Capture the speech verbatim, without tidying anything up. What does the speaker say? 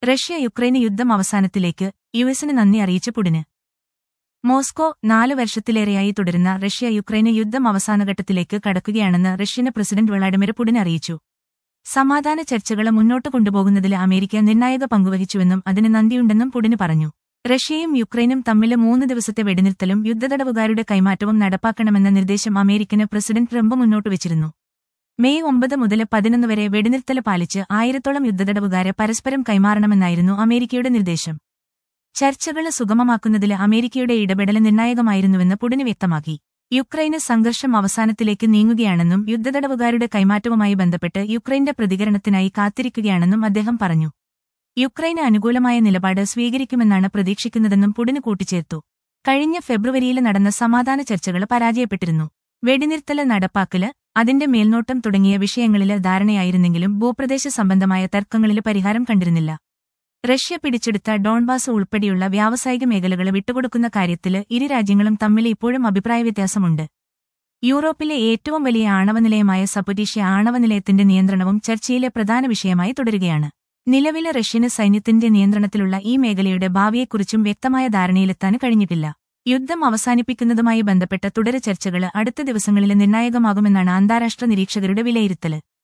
Russia യുക്രൈന് യുദ്ധം അവസാനത്തിലേക്ക്, യുഎസിന് നന്ദി അറിയിച്ച പുടിന്. മോസ്കോ നാല് വർഷത്തിലേറെയായി തുടരുന്ന റഷ്യ യുക്രൈന് യുദ്ധം അവസാനഘട്ടത്തിലേക്ക് കടക്കുകയാണെന്ന് റഷ്യൻ പ്രസിഡന്റ് വ്ളാഡിമിർ പുടിൻ അറിയിച്ചു. സമാധാന ചർച്ചകൾ മുന്നോട്ട് കൊണ്ടുപോകുന്നതിൽ അമേരിക്ക നിർണായക പങ്കുവഹിച്ചുവെന്നും അതിന് നന്ദിയുണ്ടെന്നും പുടിന് പറഞ്ഞു. റഷ്യയും യുക്രൈനും തമ്മിൽ മൂന്ന് ദിവസത്തെ വെടിനിർത്തലും യുദ്ധതടവുകാരുടെ കൈമാറ്റവും നടപ്പാക്കണമെന്ന നിർദ്ദേശം അമേരിക്കന് പ്രസിഡന്റ് ട്രംപ് മുന്നോട്ടുവച്ചിരുന്നു. മെയ് ഒമ്പത് മുതൽ പതിനൊന്ന് വരെ വെടിനിർത്തൽ പാലിച്ച് ആയിരത്തോളം യുദ്ധതടവുകാരെ പരസ്പരം കൈമാറണമെന്നായിരുന്നു അമേരിക്കയുടെ നിർദ്ദേശം. ചർച്ചകൾ സുഗമമാക്കുന്നതിൽ അമേരിക്കയുടെ ഇടപെടൽ നിർണായകമായിരുന്നുവെന്ന് പുടിന് വ്യക്തമാക്കി. യുക്രൈന് സംഘർഷം അവസാനത്തിലേക്ക് നീങ്ങുകയാണെന്നും യുദ്ധതടവുകാരുടെ കൈമാറ്റവുമായി ബന്ധപ്പെട്ട് യുക്രൈന്റെ പ്രതികരണത്തിനായി കാത്തിരിക്കുകയാണെന്നും അദ്ദേഹം പറഞ്ഞു. യുക്രൈന് അനുകൂലമായ നിലപാട് സ്വീകരിക്കുമെന്നാണ് പ്രതീക്ഷിക്കുന്നതെന്നും പുടിന് കൂട്ടിച്ചേർത്തു. കഴിഞ്ഞ ഫെബ്രുവരിയിൽ നടന്ന സമാധാന ചർച്ചകൾ പരാജയപ്പെട്ടിരുന്നു. വെടിനിർത്തല് നടപ്പാക്കല്, അതിന്റെ മേൽനോട്ടം തുടങ്ങിയ വിഷയങ്ങളില് ധാരണയായിരുന്നെങ്കിലും ഭൂപ്രദേശ സംബന്ധമായ തർക്കങ്ങളില് പരിഹാരം കണ്ടിരുന്നില്ല. റഷ്യ പിടിച്ചെടുത്ത ഡോൺബാസ് ഉൾപ്പെടെയുള്ള വ്യാവസായിക മേഖലകൾ വിട്ടുകൊടുക്കുന്ന കാര്യത്തില് ഇരു രാജ്യങ്ങളും തമ്മിൽ ഇപ്പോഴും അഭിപ്രായവ്യത്യാസമുണ്ട്. യൂറോപ്പിലെ ഏറ്റവും വലിയ ആണവനിലയമായ സപൊരീഷ്യ ആണവനിലയത്തിന്റെ നിയന്ത്രണവും ചർച്ചയിലെ പ്രധാന വിഷയമായി തുടരുകയാണ്. നിലവിലെ റഷ്യന് സൈന്യത്തിന്റെ നിയന്ത്രണത്തിലുള്ള ഈ മേഖലയുടെ ഭാവിയെക്കുറിച്ചും വ്യക്തമായ ധാരണയിലെത്താൻ കഴിഞ്ഞിട്ടില്ല. യുദ്ധം അവസാനിപ്പിക്കുന്നതുമായി ബന്ധപ്പെട്ട തുടർ ചർച്ചകൾ അടുത്ത ദിവസങ്ങളിൽ നിർണായകമാകുമെന്നാണ് അന്താരാഷ്ട്ര നിരീക്ഷകരുടെ വിലയിരുത്തല്.